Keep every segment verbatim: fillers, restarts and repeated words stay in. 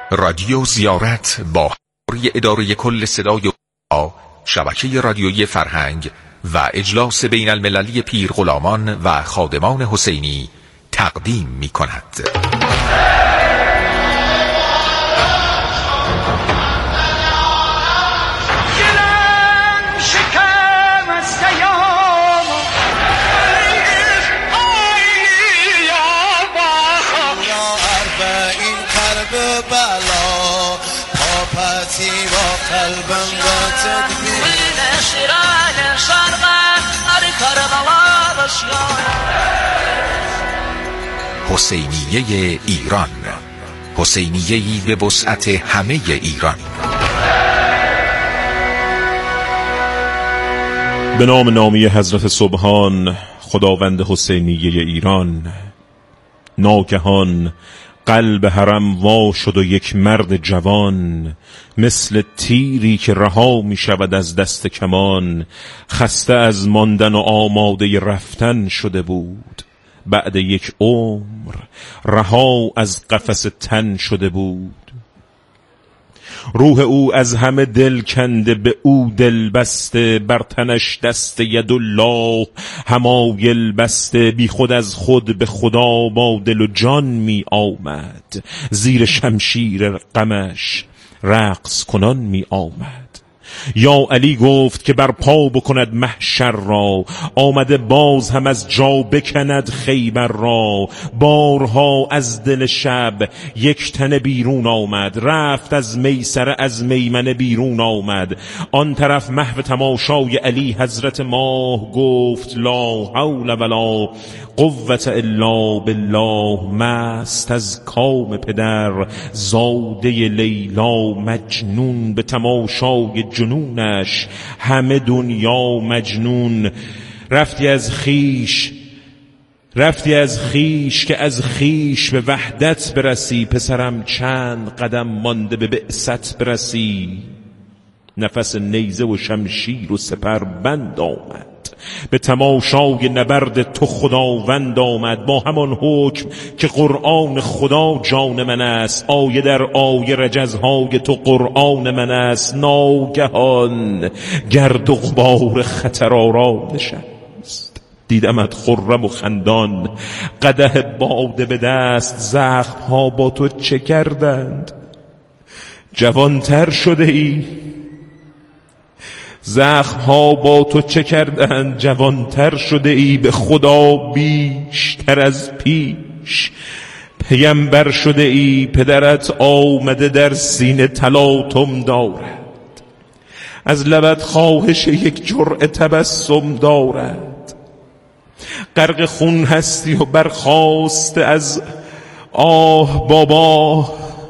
رادیو زیارت با همکاری اداره کل صدای اروپا، شبکه رادیویی فرهنگ و اجلاس بین المللی پیرغلامان و خادمان حسینی تقدیم می کند. حسینیه ایران، حسینیه‌ای به وسعت همه ایران. به نام نامی حضرت سبحان، خداوند حسینیه ایران. ناگهان قلب حرم وا شد و یک مرد جوان، مثل تیری که رها می شود از دست کمان، خسته از ماندن و آماده رفتن شده بود. بعد یک عمر رها از قفس تن شده بود. روح او از همه دل کنده، به او دل بسته، بر تنش دست یدالله حمایل بسته. بی خود از خود به خدا با دل و جان می آمد، زیر شمشیر غمش رقص کنان می آمد. یا علی گفت که بر پا بکند محشر را، آمده باز هم از جا بکند خیبر را. بارها از دل شب یک تن بیرون آمد، رفت از میسره از میمنه بیرون آمد. آن طرف محو تماشای علی حضرت ماه گفت لا حول ولا قوة الا بالله. مست از کام پدر زاده لیلا مجنون، به تماشای جنونش همه دنیا مجنون. رفتی از خیش رفتی از خیش که از خیش به وحدت برسی، پسرم چند قدم مانده به بعثت برسی. نفس نیزه و شمشیر و سپر بند آمد، به تماشای نبرد تو خداوند آمد. با همان حکم که قرآن خدا جان من است، آیه در آیه رجزهای تو قرآن من است. ناگهان گرد و غبار خطر آرا نشست، دیدمت خرم و خندان، قدح باده به دست. زخم ها با تو چه کردند؟ جوانتر شده ای؟ زخم ها با تو چه کردند؟ جوانتر شده ای. به خدا بیشتر از پیش پیمبر شده ای. پدرت آمده در سینه تلاطم دارد، از لبت خواهش یک جرعه تبسم دارد. غرق خون هستی و برخاسته از آه بابا.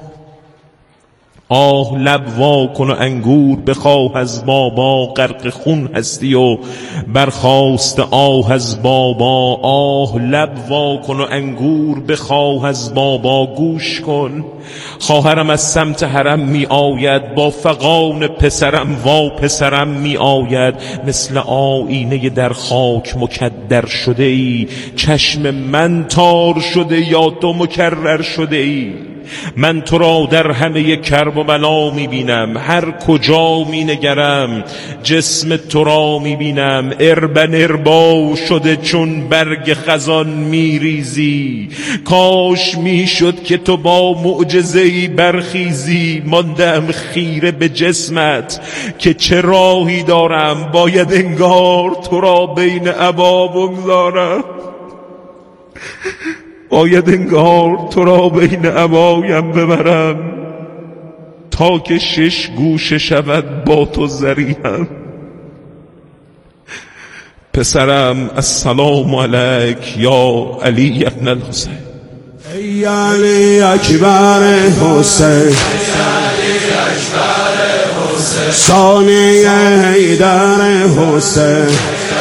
آه لب وا کن و انگور بخواه از بابا. غرق خون هستی و برخاست آه از بابا. آه لب وا کن و انگور بخواه از بابا. گوش کن خواهرم از سمت حرم می آید، با فغان پسرم وا پسرم می آید. مثل آینه در خاک مکدر شده ای، چشم من تار شده یا تو مکرر شده ای. من تو را در همه کرب و بلا می بینم، هر کجا می نگرم جسم تو را می بینم. اربن اربا شده چون برگ خزان می ریزی، کاش می شد که تو با معجزه‌ای برخیزی. ماندم خیره به جسمت که چه راهی دارم، باید انگار تو را بین عبا بگذارم. باید انگار تو را بین عبایم ببرم، تا که شش گوشه شود با تو ذریعم. پسرم السلام علیک یا علی ابن الحسین. ای علی اکبر حسین، ثانی حیدر حسین.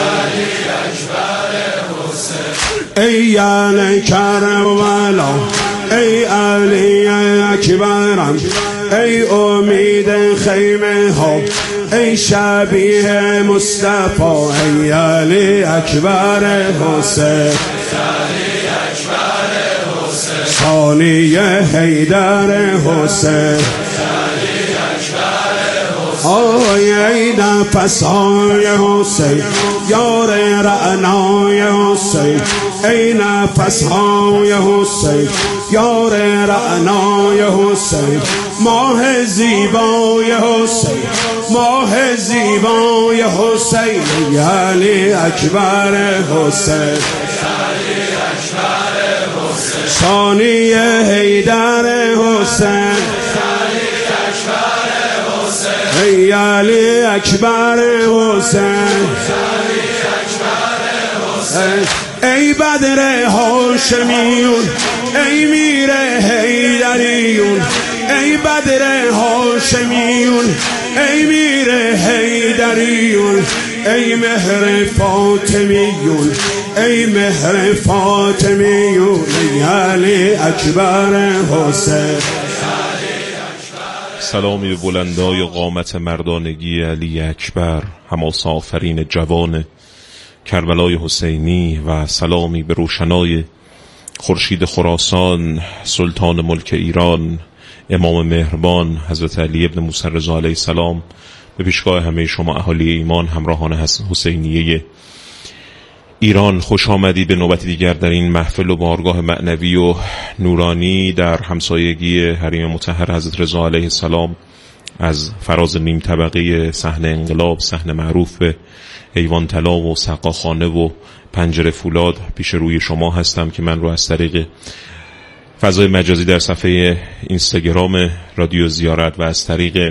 ای علی کربلا، ای علی اکبرم، ای امید خیمه ها، ای شبیه مصطفی. ای علی اکبر حسین، ثانی حیدر حسین آی ای نفس های حسین یار رعنای حسین ای نفس های حسین یار رعنای حسین ماه زیبای حسین ماه زیبای حسین یعنی اکبر حسین ثانی حیدر حسین ای علی اکبر حسین ای بدر هاشمیون ای میر حیدریون ای بدر هاشمیون ای میر حیدریون ای مهر فاطمیون ای مهر فاطمیون ای علی اکبر حسین سلامی به بلندای قامت مردانگی علی اکبر حماس آفرین جوان کربلای حسینی و سلامی به روشنای خورشید خراسان سلطان ملک ایران امام مهربان حضرت علی ابن موسی رضا علیه السلام به پیشگاه همه شما اهالی ایمان همراهان حسینیه ایران. خوش آمدید به نوبت دیگر در این محفل و بارگاه معنوی و نورانی در همسایگی حریم مطهر حضرت رضا علیه السلام از فراز نیم طبقه صحن انقلاب، صحن معروف به ایوان طلا و سقاخانه و پنجره فولاد پیش روی شما هستم که من رو از طریق فضای مجازی در صفحه اینستاگرام رادیو زیارت و از طریق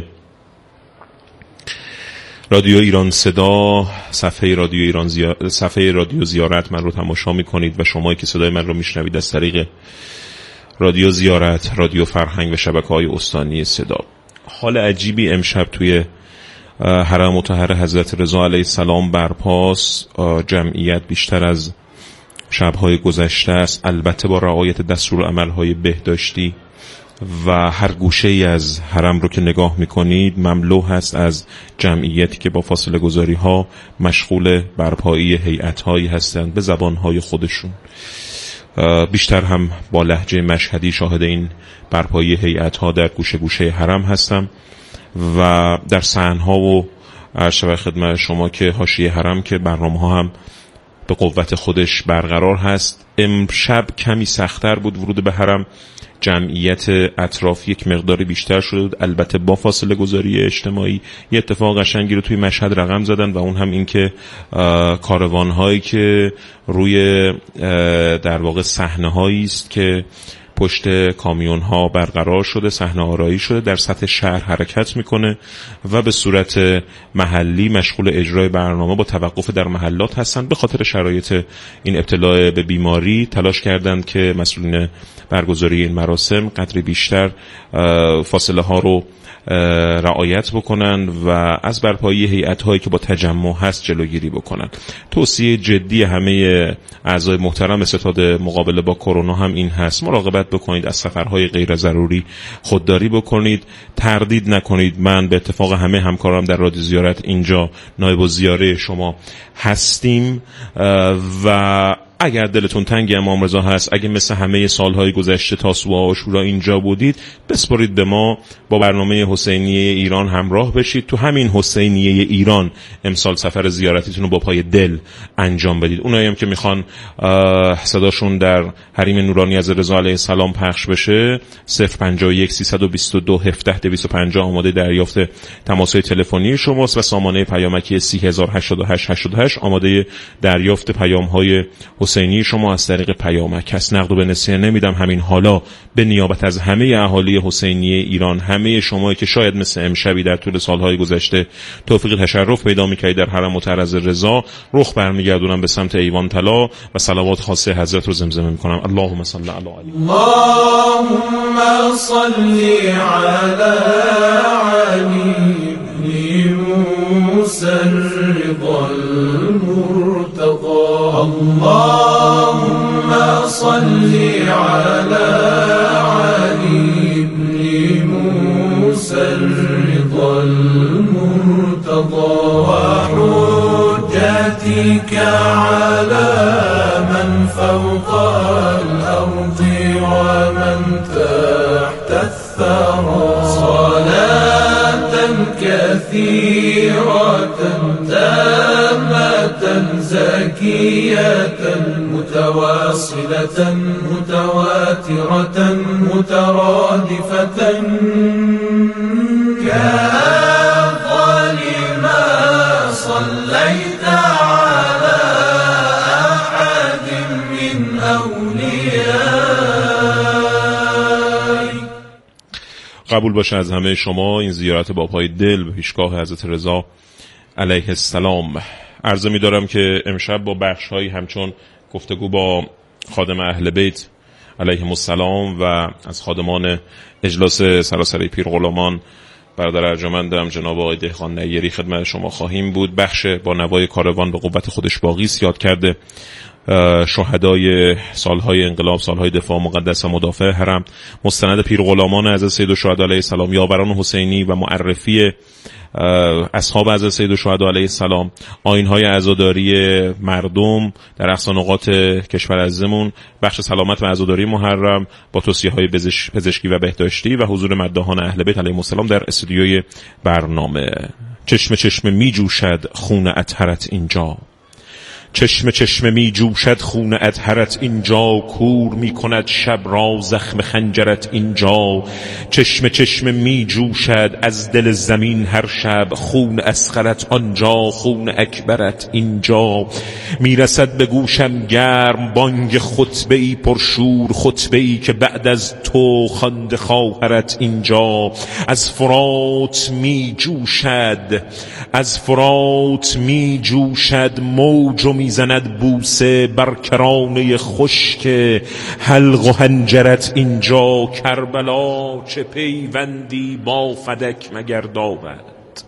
رادیو ایران صدا صفحه رادیو ایران زیارت صفحه رادیو زیارت من رو تماشا می‌کنید و شمایی که صدای من رو میشنوید از طریق رادیو زیارت، رادیو فرهنگ و شبکه‌های استانی صدا. حال عجیبی امشب توی حرم مطهر حضرت رضا علیه السلام برپاست. جمعیت بیشتر از شب‌های گذشته است، البته با رعایت دستورالعمل‌های بهداشتی و هر گوشه ای از حرم رو که نگاه میکنید مملو هست از جمعیتی که با فاصله گذاری ها مشغول برپایی هیئت هایی هستند به زبان های خودشون. بیشتر هم با لهجه مشهدی شاهد این برپایی هیئت ها در گوشه گوشه حرم هستم و در صحن ها و عرض به خدمت شما که حاشیه حرم که برنامه ها هم به قوت خودش برقرار هست. امشب کمی سخت‌تر بود ورود به حرم، جمعیت اطراف یک مقداری بیشتر شده، البته با فاصله گذاری اجتماعی. یه اتفاق قشنگی رو توی مشهد رقم زدن و اون هم این که کاروان هایی که روی در واقع صحنه هایی است که پشت کامیون ها برقرار شده، صحنه آرایی شده، در سطح شهر حرکت میکنه و به صورت محلی مشغول اجرای برنامه با توقف در محلات هستند. به خاطر شرایط این ابتلا به بیماری تلاش کردند که مسئولین برگزاری این مراسم قدری بیشتر فاصله ها رو رعایت بکنن و از برپایی هیئت هایی که با تجمع هست جلوگیری بکنن. توصیه جدی همه اعضای محترم ستاد مقابله با کرونا هم این هست: مراقبت بکنید، از سفرهای غیر ضروری خودداری بکنید، تردید نکنید. من به اتفاق همه همکارم در رادیو زیارت اینجا نایب الزیاره شما هستیم و اگر دلتون تنگ امام رضا هست، اگه مثل همه سالهای گذشته تاسوعا و عاشورا اینجا بودید، بسپارید به ما، با برنامه حسینیه ایران همراه بشید. تو همین حسینیه ایران امسال سفر زیارتیتون رو با پای دل انجام بدید. اونایی هم که میخوان صداشون در حریم نورانی از رضا علیه السلام پخش بشه، صفر پنجاه و یک سیصد و بیست و دو هفده دویست و پنجاه آماده دریافت تماس‌های تلفنی شماست و سامانه پیامکی سی هزار و هشتاد و هشت هشتاد و هشت آماده دریافت پیام‌های حسینی شما از طریق پیامک هست. نقد و به نسیه نمیدم. همین حالا به نیابت از همه اهالی حسینی ایران، همه شمایی که شاید مثل امشبی در طول سالهای گذشته توفیق تشرف پیدا می‌کردید در حرم مطهر رضا، رخ برمیگردونم به سمت ایوان طلا و صلوات خاصه حضرت رو زمزمه می‌کنم. اللهم صل علی علی. اللهم صل علی علی موسی الرضا المرتضى. اللهم صل على علي بن موسى الرضا المرتضى وحجتك على من فوق الأرض ومن كثيرة تامة زكية متواصلة متواترة مترادفة كأفضل ما صليت على أحد من أوليائي. قبول باشه از همه شما این زیارت با پای دل به پیشگاه حضرت رضا علیه السلام. عرضه می دارم که امشب با بخش هایی همچون گفتگو با خادم اهل بیت علیهم السلام و از خادمان اجلاس سراسری پیرغلامان برادر ارجمندم جناب آقای دهقان نیری خدمت شما خواهیم بود. بخش با نوای کاروان به قوت خودش باقی یاد کرده شهدای سالهای انقلاب، سالهای دفاع مقدس و مدافع حرم، مستند پیرغلامان حضرت سید الشهدا علیه السلام، یاوران حسینی و معرفی اصحاب حضرت سید الشهدا علیه السلام، آیین‌های عزاداری مردم در اقصا نقاط کشور عزیزمون، بخش سلامت و عزاداری محرم با توصیه‌های پزشکی و بهداشتی و حضور مداحان اهل بیت علیهم السلام در استودیوی برنامه. چشم چشم می جوشد خون اطهرت اینجا، چشم چشم می جوشد خون اطهرت اینجا، کور می کند شب را زخم خنجرت اینجا. چشم چشم می جوشد از دل زمین هر شب، خون اصغرت آنجا خون اکبرت اینجا. می رسد به گوشم گرم بانگ خطبه‌ای پرشور، خطبه‌ای که بعد از تو خوانده خواهرت اینجا. از فرات می جوشد از فرات می جوشد موج و می زند بوسه بر کرانه خشک حلق و حنجرت اینجا. کربلا چه پیوندی با فدک مگر دارد،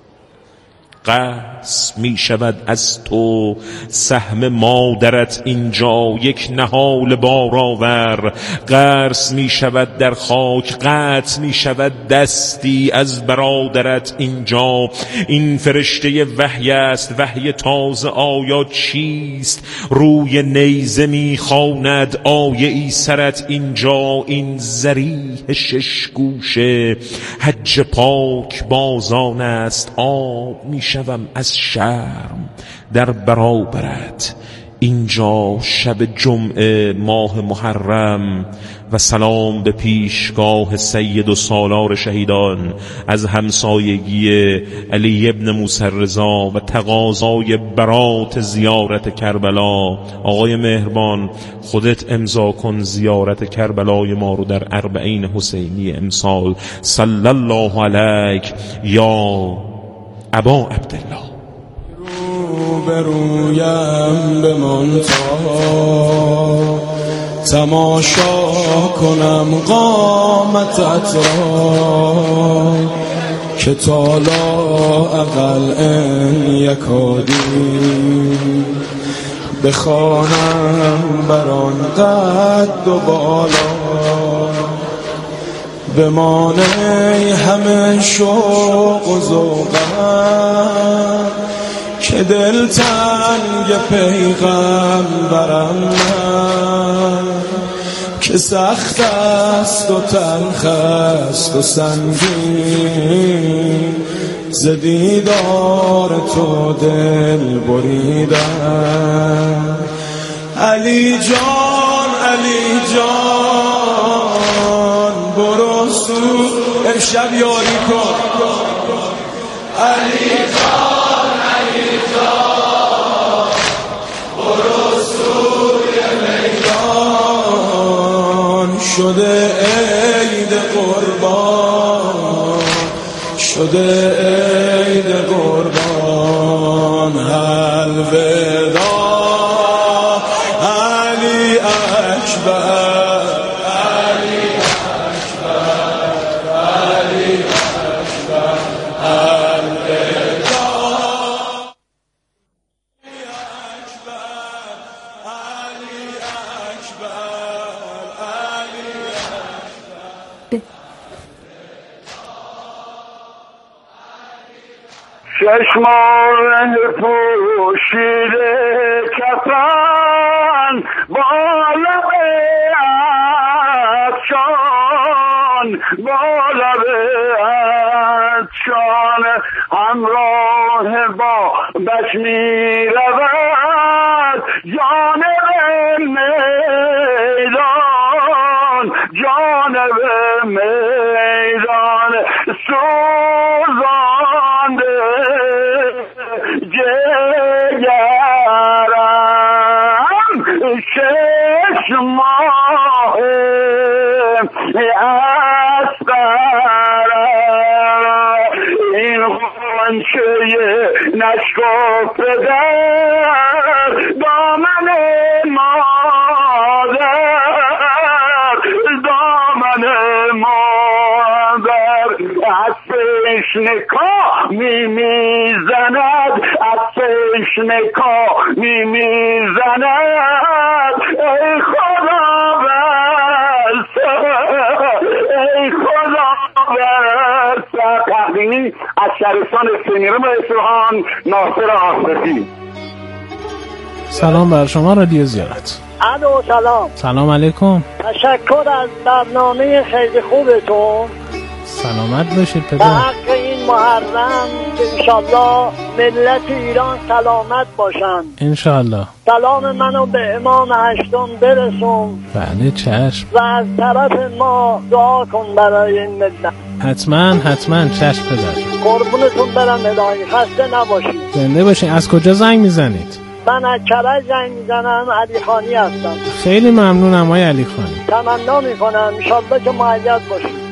قص می شود از تو سهم مادرت اینجا. یک نهال بارآور قرص می شود در خاک، قطع می شود دستی از برادرت اینجا. این فرشته وحی است، وحی تازه آیا چیست؟ روی نیزه می خواند آیه ای سرت اینجا. این ذریح شش گوشه حج پاک بازان است، آب می شوم از شرم در برابرت اینجا. شب جمعه ماه محرم و سلام به پیشگاه سید و سالار شهیدان از همسایگی علی ابن موسی رضا و تقاضای برات زیارت کربلا. آقای مهربان خودت امضا کن زیارت کربلای ما رو در اربعین حسینی امسال. صلی الله علیک یا ابا عبدالله. رو برویم به منتها تماشا کنم قامتت را، که تالا اقل ان یکادی بخوانم بران قد و بالا. بمانه همه شوق و ذوقم که دل تنگ پیغمبرم من، که سخت است و تلخ است و سنگین ز دیدار تو دل بریدم. علی جان علی جان برو سو امشب یاری کن. علی جان علی جان برو سوی میدان، شده عید قربان شده عید قربان. الوداع علی اکبر علی اکبر علی اکبر الوداع علی اکبر علی اکبر. چشمان پوشیده کفن با لب افشان جان با لب عطشان همراه با بش می رود جانب میدان جانب میدان سوزانده جگرم شش ماه اسقرم این غنچه نشکفته در دامن مادر دامن مادر از تشنگاه می میزند از تشنگاه می میزند ای خدا برسه ای خدا برسه. تقدیمی از شهرستان سمیرم اصفهان ناصر آصفی. سلام بر شما رادیو زیارت. الو سلام. سلام علیکم. تشکر از برنامه خیلی خوبتون. سلامت باشید پدر. به حق این محرم که انشالله ملت ایران سلامت باشن. انشالله. سلام منو به امام هشتم برسون. بله چشم. و از طرف ما دعا کن برای این ملت. حتما حتما چشم پدر. قربونتون برم الهی، خسته نباشید. زنده باشید. از کجا زنگ میزنید؟ من از کرج زنگ میزنم، علی خانی هستم. خیلی ممنونم آقای علی خانی. تمنا میکنم انشالله که مؤید باشید.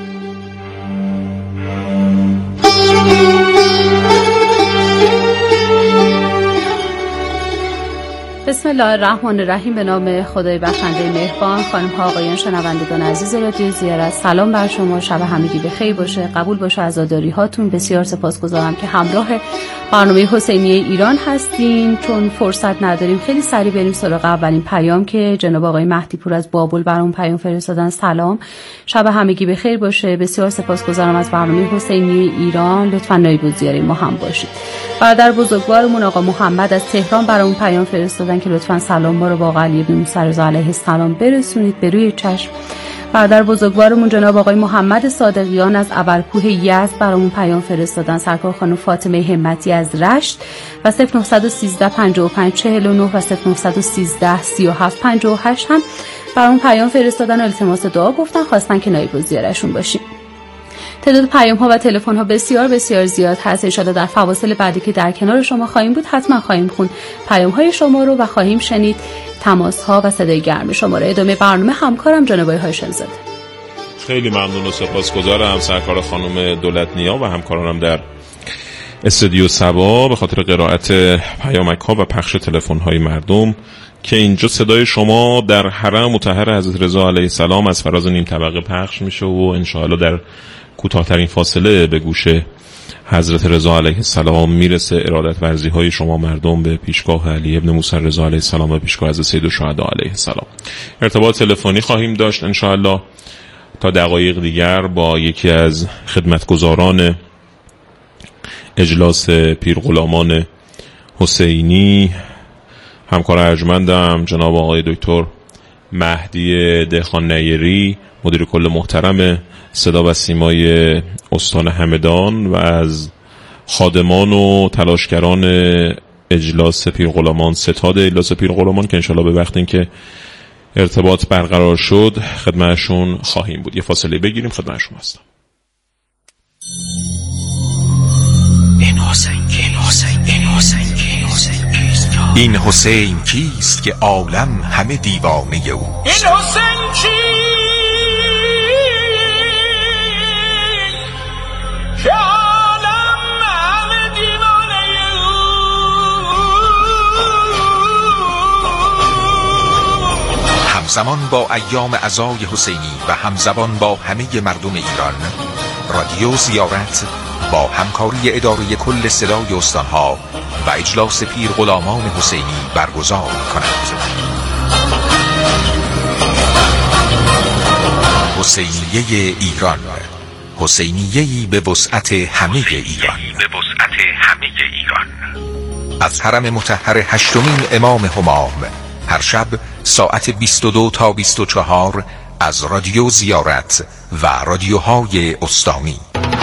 بسم الله الرحمن الرحیم. به نام خدای بخشنده مهربان. خانم ها آقایان شنوندگان عزیز رادیو زیارت، سلام بر شما. شب همگی بخیر باشه، قبول باشه عزاداری هاتون. بسیار سپاسگزارم که همراه برنامه حسینیه ایران هستین. چون فرصت نداریم خیلی سریع بریم سراغ اولین پیام که جناب آقای مهدی پور از بابل برام پیام فرستادن. سلام، شب همگی بخیر باشه. بسیار سپاسگزارم از برنامه حسینیه ایران. لطفاً نایب الزیاره ما هم باشید. برادر بزرگوارمون آقا محمد از تهران برامون پیام فرستادن که لطفاً سلام ما رو با آقا علی بن موسی رضا علیه السلام برسونید به روی چشم. برادر بزرگوارمون جناب آقای محمد صادقیان از ابرکوه یزد برامون پیام فرستادن. سرکار خانم فاطمه همتی از رشت و صفر نه یک سه پنج پنج چهل و نه و صفر نه یک سه سه هفت پنج هشت هم برامون پیام فرستادن و التماس دعا گفتن، خواستن که نایب الزیارهشون باشیم. تعداد پیام ها و تلفن ها بسیار بسیار زیاد هست. ان شاءالله در فواصل بعدی که در کنار شما خواهیم بود حتما خواهیم خوند پیام های شما رو و خواهیم شنید تماس ها و صدای گرم شما رو. ادامه برنامه همکارم جناب آقای هاشم زاده. خیلی ممنون و سپاسگزارم سرکار خانم دولت نیا و همکارانم در استودیو سبا به خاطر قرائت پیامک ها و پخش تلفن های مردم که اینجا صدای شما در حرم مطهر حضرت رضا علیه السلام از فراز نیم طبقه پخش میشه و ان شاءالله در کوتاه‌ترین فاصله به گوش حضرت رضا علیه السلام میرسه ارادت ورزی های شما مردم به پیشگاه علی ابن موسی رضا علیه السلام و پیشگاه حضرت سید الشهدا علیه السلام. ارتباط تلفنی خواهیم داشت ان شاء الله تا دقایق دیگر با یکی از خدمتگزاران اجلاس پیرغلامان حسینی، همکار ارجمندم جناب آقای دکتر مهدی دهخان نیری، مدیر کل محترم صدا و سیمای استان همدان و از خادمان و تلاشگران اجلاس پیرغلامان، ستاد اجلاس پیرغلامان که انشالله به وقت این که ارتباط برقرار شد خدمتشون خواهیم بود. یه فاصله بگیریم، خدمتشون هستم. این حسین کیست؟ این حسین کیست؟ این حسین کیست که عالم همه دیوانه او؟ این حسین کیست که عالم همه دیوانه او؟ همزمان با ایام عزای حسینی و همزمان با همه مردم ایران، رادیو زیارت با همکاری اداره کل صدای استانها و اجلاس پیرغلامان حسینی برگزار کند. حسینیه ایران، حسینیه‌ای به وسعت همه ایران. از حرم مطهر هشتمین امام همام هر شب ساعت بیست و دو تا بیست و چهار از رادیو زیارت و رادیوهای استانی.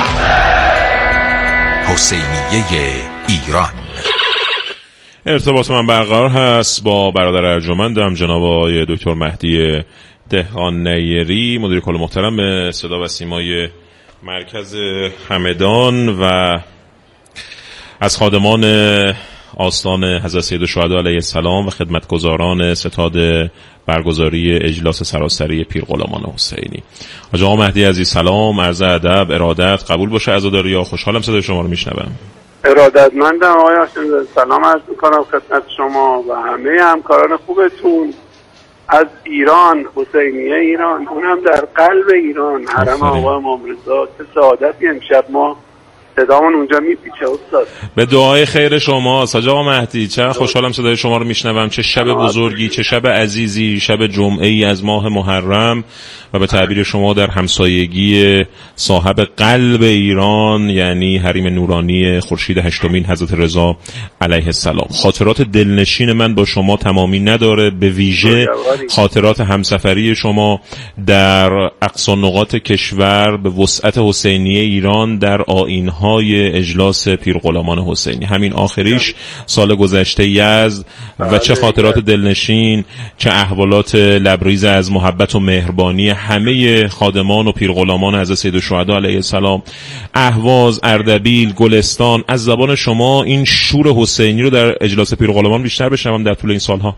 حسینیه ایران. ارتباط من برقرار هست با برادر ارجمندم جناب آقای دکتر مهدی دهقان نیری، مدیر کل محترم صدا و سیمای مرکز همدان و از خادمان آستان حضرت سیدالشهدا علیه السلام و خدمتگزاران ستاد برگزاری اجلاس سراسری پیرغلامان حسینی. حاج آقا مهدی عزیز سلام، عرض ادب، ارادت، قبول باشه عزاداری ها. خوشحالم صدای شما رو میشنوم. ارادتمندم آقای حسین، سلام عرض میکنم خدمت شما و همه همکاران خوبتون از ایران، حسینیه ایران، اونم در قلب ایران، حرم آقا امام رضا. چه سعادتی امشب ما صدامون اونجا میپیچه استاد. به دعای خیر شما حاج آقا مهدی. چه خوشحالم صدای شما رو میشنوم. چه شب بزرگی، چه شب عزیزی، شب جمعه ای از ماه محرم و به تعبیر شما در همسایگی صاحب قلب ایران، یعنی حریم نورانی خورشید هشتمین حضرت رضا علیه السلام. خاطرات دلنشین من با شما تمامی نداره، به ویژه خاطرات همسفری شما در اقصا نقاط کشور به وسعت حسینیه ایران در آیین‌ها های اجلاس پیرغلامان حسینی، همین آخریش سال گذشته یزد، و چه خاطرات دلنشین، چه احوالات لبریز از محبت و مهربانی همه خادمان و پیرغلامان حضرت سیدالشهدا علیه السلام. اهواز، اردبیل، گلستان، از زبان شما این شور حسینی رو در اجلاس پیرغلامان بیشتر بشنوم در طول این سالها.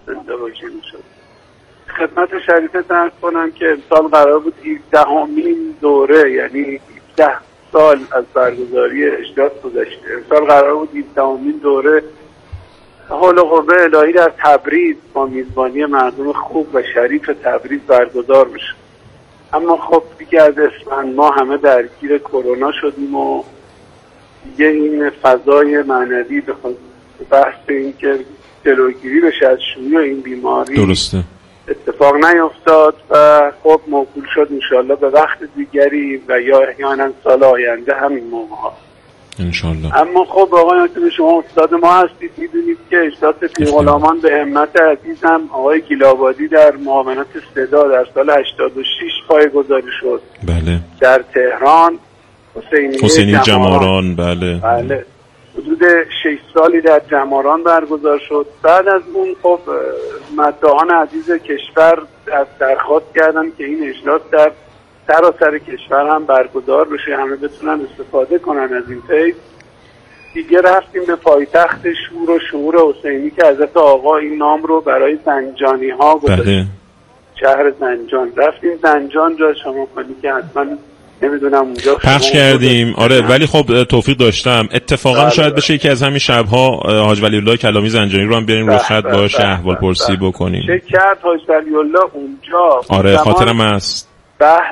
خدمت شریفت عرض کنم که امسال قرار بود هفدهمین دوره، یعنی هفده سال از برگزاری اجلاس گذشته. امسال قرار بود هفدهمین دوره حول و قوه الهی در تبریز با میزبانی مردم خوب و شریف تبریز برگزار بشه. اما خب دیگه از اسفند ما همه درگیر کرونا شدیم و دیگه این فضای معنوی به بحث این که جلوگیری بشه از شیوع این بیماری درسته اتفاق نیفتاد و خب موکول شد انشالله به وقت دیگری و یا احیانا سال آینده همین موقع ها انشالله. اما خب آقای حسین، شما استاد ما هستید، میدونید که اجلاس پیرغلامان به همت عزیزم آقای گیلابادی در معاونت صدا در سال هشتاد و شش پایه‌گذاری شد. بله. در تهران حسینی, حسینی جماران. جماران بله بله حدود شش سالی در جماران برگزار شد. بعد از اون خب مداحان عزیز کشور از درخواست کردن که این اجلاس در سراسر کشور هم برگزار بشه، همه بتونن استفاده کنن از این فیض. دیگه رفتیم به پایتخت شور و شعور حسینی که حضرت آقا این نام رو برای زنجانی ها گذاشت. بله. شهر زنجان رفتیم زنجان، جا شما کنی که حتما نمیدونم اونجا پخش کردیم. آره ولی خب توفیق داشتم اتفاقا بله شاید بشه یکی از همین شبها حاج ولی الله کلامی زنجانی رو هم بیاریم رو خط باشه احوال پرسی بکنیم. چه کرد حاج ولی الله اونجا؟ آره خاطرم هست. بحث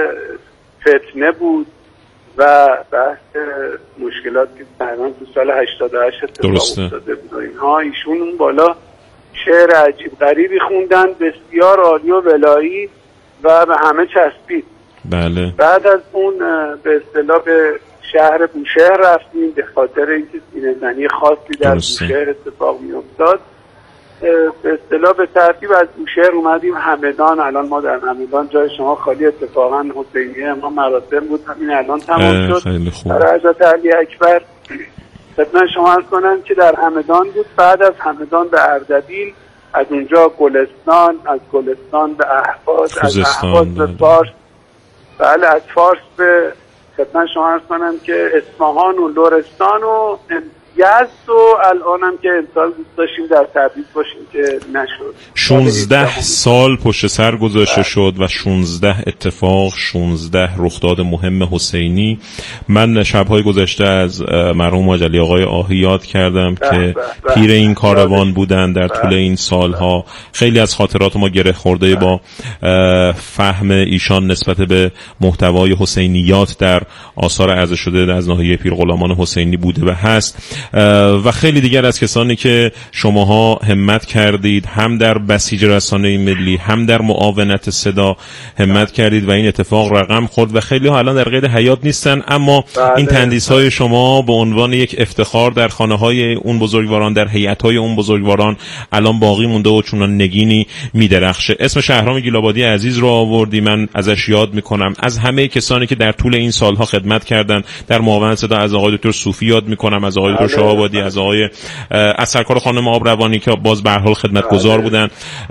فتنه بود و بحث مشکلاتی که تقریبا تو سال هشتاد و هشت اتفاق افتاده بود اینها. ایشون اون بالا شعر عجیب غریبی خوندن بسیار عالی و ولایی و به همه چسبید. بله. بعد از اون به اصطلاح به شهر بوشهر رفتیم به خاطر اینکه سینه‌زنی خاصی در بوشهر اتفاق می‌افتاد. به اصطلاح به ترتیب از بوشهر اومدیم همدان. الان ما در همدان جای شما خالی، اتفاقا حسینیه ما مراسم بود همین الان تمام شد برای حضرت علی اکبر. خدمت شما عرض کنم که در همدان بود. بعد از همدان به اردبیل، از اونجا گلستان، از گلستان به اهواز، از اهواز به فارس، بله از فارس به خدمت شما عرض کنم که اصفهان و لرستان و یزد و الانم که امسال دوست داشتیم در تبریز باشیم که نشد. شانزده سال پشت سر گذاشته شد و شانزده اتفاق، شانزده رخداد مهم حسینی. من شب‌های گذشته از مرحوم حاج علی آقای آهی یاد کردم که پیر این کاروان بودن در طول این سالها. خیلی از خاطرات ما گره خورده با فهم ایشان نسبت به محتوای حسینیات در آثار عرضه شده از ناحیه پیرغلامان حسینی بوده و هست. و خیلی دیگر از کسانی که شماها همت کردید، هم در بسیج رسانه ملی هم در معاونت صدا همت کردید و این اتفاق رقم خورد و خیلی ها الان در قید حیات نیستن، اما بله. این تندیس‌های شما به عنوان یک افتخار در خانه‌های اون بزرگواران، در هیئت‌های اون بزرگواران الان باقی مونده و چونان نگینی میدرخشه. اسم شهرام گیلابادی عزیز رو آوردی، من ازش یاد میکنم. از همه کسانی که در طول این سالها خدمت کردن در معاونت صدا، از آقای دکتر صوفی یاد میکنم، از آقای دکتر شهابادی، از آقای از سرکار خانم آبروانی که باز به هر حال خدمتگزار بودن،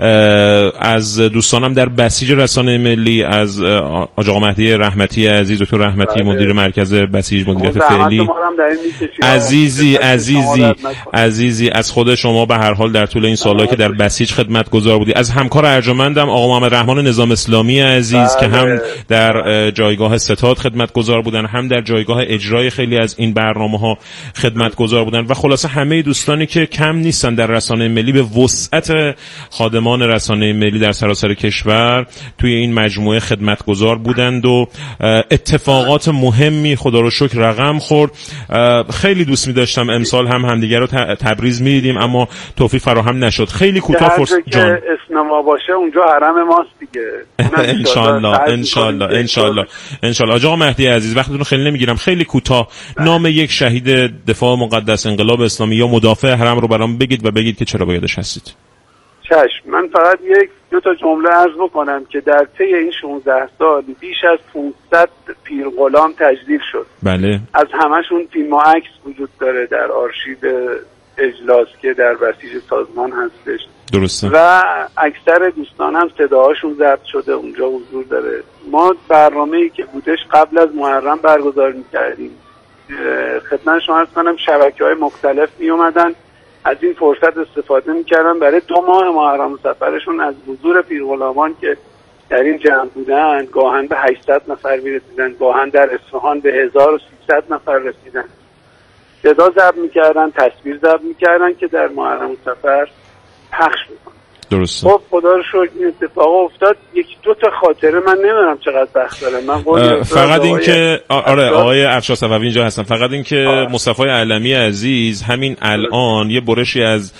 از دوستانم در بسیج رسانه ملی، از آقا مهدی رحمتی عزیز، دکتر رحمتی مدیر مرکز بسیج مدیریت فعلی. عزیزی عزیزی عزیزی از خود شما به هر حال در طول این سالها که در بسیج خدمتگزار بودی، از همکار ارجمندم آقا محمد رحمان نظام اسلامی عزیز که هم در جایگاه ستاد خدمتگزار بودن، هم در جایگاه اجرای خیلی از این برنامه‌ها خدمتگزار بودن و خلاصه همه دوستانی که کم نیستن در رسانه ملی به وسعت خادمان رسانه ملی در سراسر کشور توی این مجموعه خدمتگزار بودند و اتفاقات مهمی خدا رو شکر رقم خورد. خیلی دوست می داشتم امسال هم همدیگه رو تبریز می دیدیم اما توفیق فراهم نشد. خیلی کوتاه فرصت جان اسم ما باشه اونجا حرم ماست دیگه. انشالله انشالله انشالله انشالله. آقا مهدی عزیز وقتتون رو خیلی نمیگیرم، خیلی کوتاه نام یک شهید دفاع مقدس انقلاب اسلامی یا مدافع حرم رو برام بگید و بگید که چرا بایدش هستید. چشم. من فقط یک دو تا جمله عرض بکنم که در طی این شانزده سال بیش از پانصد پیر غلام تجدید شد. بله. از همشون فیلم و عکس وجود داره در آرشیو اجلاس که در بسیج سازمان هستش. درسته. و اکثر دوستان هم صداهاشون ضبط شده اونجا حضور داره. ما برنامه‌ای که بودش قبل از محرم برگزار می‌کردیم. خدمت شما عرض کنم شبکه‌های مختلف میومدن از این فرصت استفاده میکردن برای دو ماه محرم سفرشون از حضور پیرغلامان که در این جمع بودن گاهن به هشتصد نفر میرسیدن، گاهن در اصفهان به هزار و سیصد نفر رسیدن. صدا ضبط میکردن، تصویر ضبط میکردن که در محرم سفر پخش میکنن. درسته. خب خدا رو شکر این اتفاق افتاد. یک دو تا خاطره من نمیدونم چقدر بخت دارم. من قول فقط این که آره آقای افشار صفوی اینجا هستن، فقط این که مصطفی علمی عزیز همین الان یه برشی از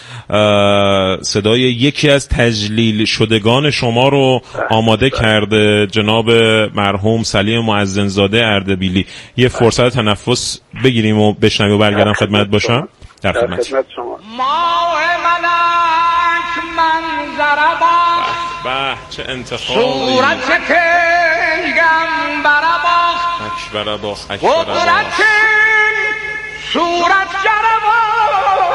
صدای یکی از تجلیل شدگان شما رو آماده کرده، جناب مرحوم سلیم معزنزاده اردبیلی. یه فرصت تنفس بگیریم و بشنویم و برگردم خدمت باشم. در خدمت شما. ماه ملک منظره باخت، به چه انتخابی، صورت پیغمبره باخت، اکبره باخت، اکبره باخت، قدرت صورت گره باخت،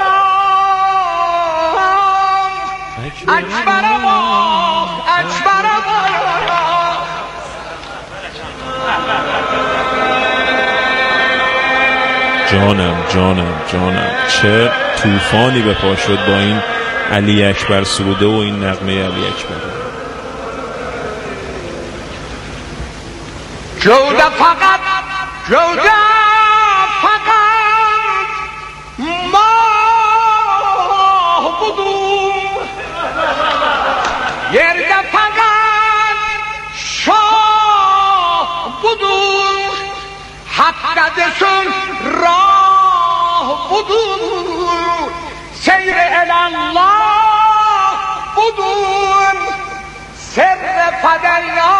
اکبره باخت، اکبره باخت. جانم جانم جانم چه طوفانی به پا شد با این علی اکبر سروده و این نغمه علی اکبر. جوده فقط جوده فقط ماه بودم، یرده فقط شاه بودم، حق دشون راه بودم، سیر الالله بودم، سر فدینا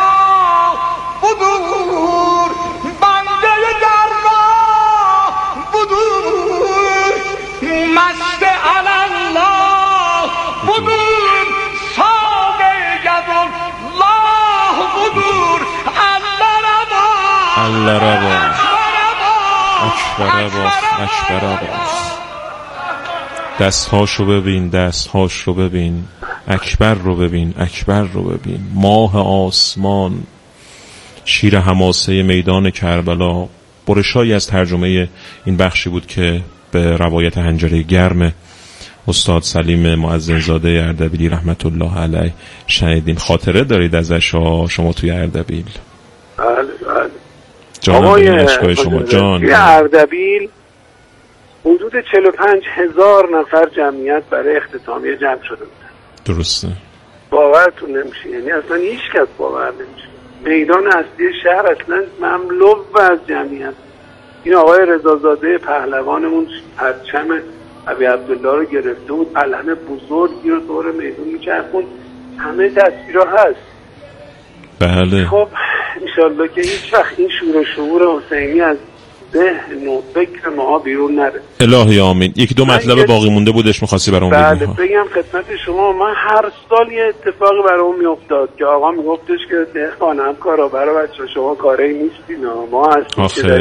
بودم، بنده درگاه بودم، مست الالله بودم، ساقه یدالله بودم. الله ربا الله ربا اکبر باخ اکبر باخ. دستهاشو ببین، دستهاشو ببین، اکبر رو ببین، اکبر رو ببین. ماه آسمان، شیر حماسه میدان کربلا. برشایی از ترجمه این بخشی بود که به روایت حنجره گرم استاد سلیم معزنزاده اردبیلی رحمت الله علیه شنیدیم. خاطره دارید ازش شما توی اردبیل؟ بله بله. جان عشقای شما جان. توی اردبیل حدود چهل و پنج هزار نفر جمعیت برای اختتامیه جمع شده بودن. درسته. باورتون نمیشه، یعنی اصلا هیچ کس باور نمیشه. میدان اصلی شهر اصلا مملو از جمعیت. این آقای رضازاده پهلوانمون پرچم ابی عبدالله رو گرفته بود، علم بزرگی رو دور میدون میچرخون، همه تصویرها هست. بله. خب انشالله که هیچ وقت این شور و شعور حسینی از ذهن و فکر ما بیرون نره. الهی آمین. یکی دو مطلب باقی مونده بودش می‌خواستی برام بگی؟ بله بگم خدمت شما، من هر سال یه اتفاقی برام میافتاد که آقا میگفتش که دهقان هم کارا برای بچه شما کاری نیستین، ما هستیم که